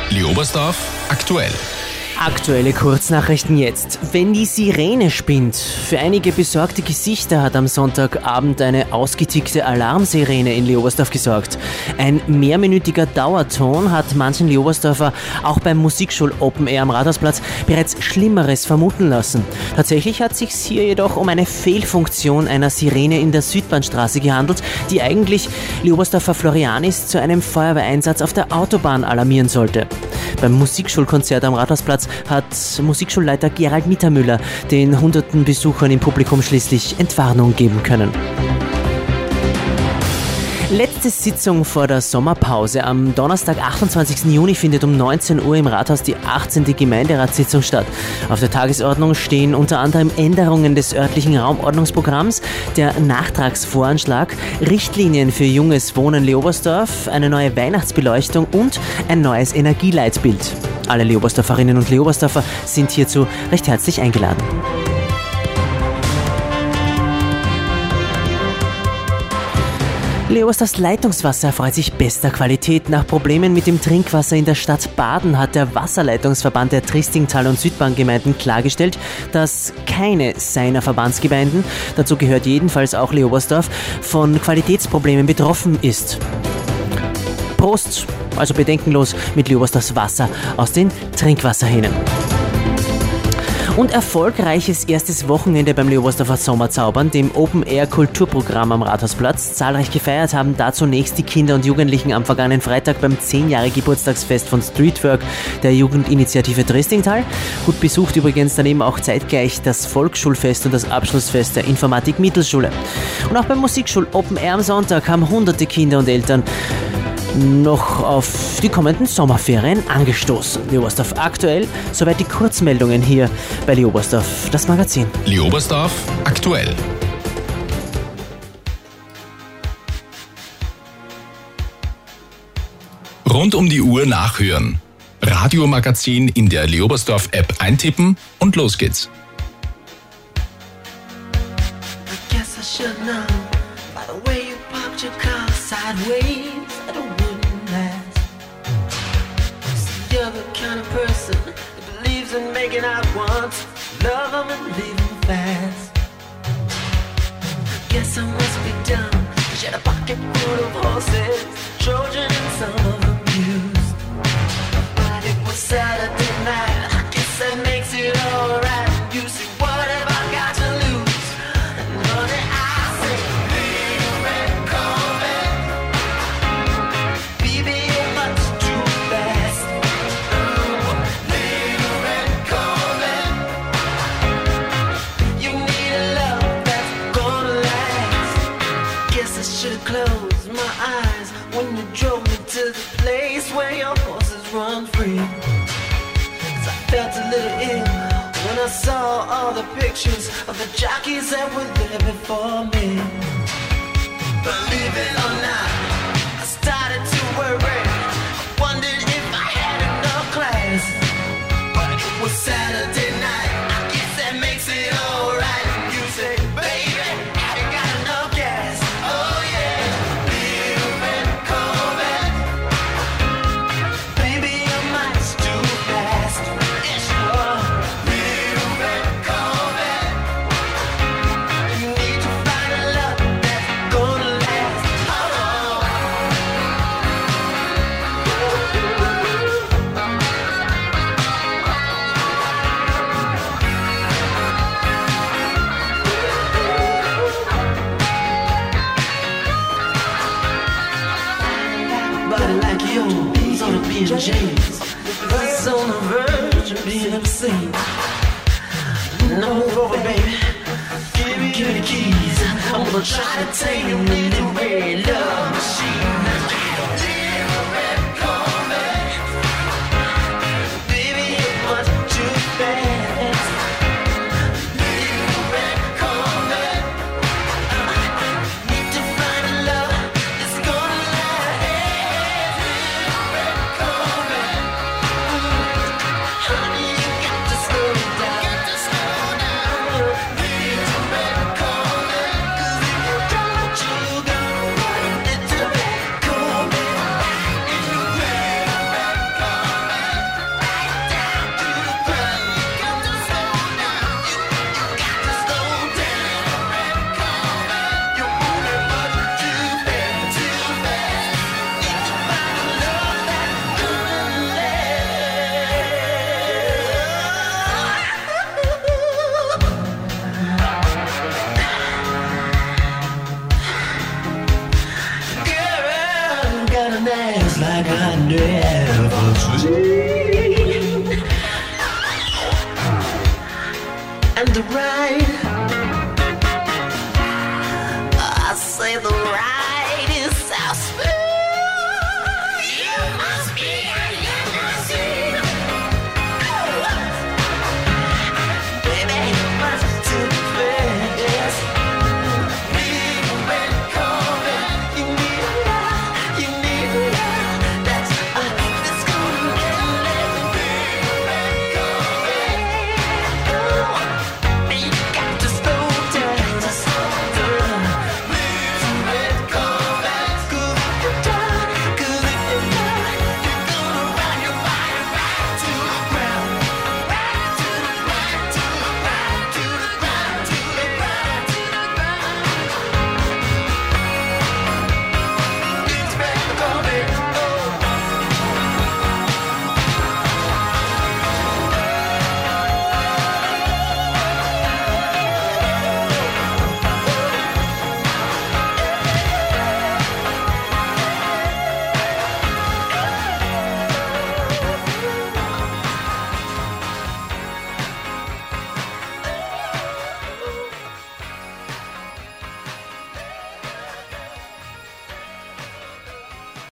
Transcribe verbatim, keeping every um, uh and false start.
Leobersdorf aktuell. Aktuelle Kurznachrichten jetzt. Wenn die Sirene spinnt. Für einige besorgte Gesichter hat am Sonntagabend eine ausgetickte Alarmsirene in Leobersdorf gesorgt. Ein mehrminütiger Dauerton hat manchen Leobersdorfer auch beim Musikschul Open Air am Rathausplatz bereits Schlimmeres vermuten lassen. Tatsächlich hat es sich hier jedoch um eine Fehlfunktion einer Sirene in der Südbahnstraße gehandelt, die eigentlich Leobersdorfer Florianis zu einem Feuerwehreinsatz auf der Autobahn alarmieren sollte. Beim Musikschulkonzert am Rathausplatz hat Musikschulleiter Gerald Mittermüller den hunderten Besuchern im Publikum schließlich Entwarnung geben können. Letzte Sitzung vor der Sommerpause. Am Donnerstag, achtundzwanzigsten Juni, findet um neunzehn Uhr im Rathaus die achtzehnte Gemeinderatssitzung statt. Auf der Tagesordnung stehen unter anderem Änderungen des örtlichen Raumordnungsprogramms, der Nachtragsvoranschlag, Richtlinien für junges Wohnen Leobersdorf, eine neue Weihnachtsbeleuchtung und ein neues Energieleitbild. Alle Leobersdorferinnen und Leobersdorfer sind hierzu recht herzlich eingeladen. Leobersdorfs Leitungswasser erfreut sich bester Qualität. Nach Problemen mit dem Trinkwasser in der Stadt Baden hat der Wasserleitungsverband der Triestingtal- und Südbahngemeinden klargestellt, dass keine seiner Verbandsgemeinden, dazu gehört jedenfalls auch Leobersdorf, von Qualitätsproblemen betroffen ist. Prost, also bedenkenlos mit Leobersdorfs Wasser aus den Trinkwasserhähnen. Und erfolgreiches erstes Wochenende beim Leobersdorfer Sommerzaubern, dem Open-Air-Kulturprogramm am Rathausplatz. Zahlreich gefeiert haben da zunächst die Kinder und Jugendlichen am vergangenen Freitag beim zehnjährigen Geburtstagsfest von Streetwork der Jugendinitiative Triestingtal. Gut besucht übrigens daneben auch zeitgleich das Volksschulfest und das Abschlussfest der Informatik-Mittelschule. Und auch beim Musikschul Open Air am Sonntag haben hunderte Kinder und Eltern noch auf die kommenden Sommerferien angestoßen. Leobersdorf aktuell, soweit die Kurzmeldungen hier bei Leobersdorf, das Magazin. Leobersdorf aktuell. Rund um die Uhr nachhören. Radiomagazin in der Leobersdorf-App eintippen und los geht's. I guess I should know by the way you parked your car sideways. You're the kind of person that believes in making out once, love them and leave them fast. Guess I must be dumb. She had a pocket full of horses, Trojan and some of them used. But it was Saturday night, I guess that makes it alright. You see, what have I got to lose? And honey, I say, little red Corvette, baby, you're much too fast. Close my eyes when you drove me to the place where your horses run free. 'Cause I felt a little ill when I saw all the pictures of the jockeys that were there before me. Believe it or not, I started to worry. I wondered if I had enough class. But it was Saturday night, I guess that makes it alright. And you say, baby, have you got enough gas? Oh yeah. James, he's on the verge of being obscene. No, move over, baby. Give me, give me the keys. I'm gonna try to take you in the red love machine. Baby, you're much too fast. Little red Corvette. Need to find a love that's gonna last. Little red Corvette. Honey, you got to slow down. Got to slow down. Little red Corvette. 'Cause if you don't, you got to run it to bed. never see. And the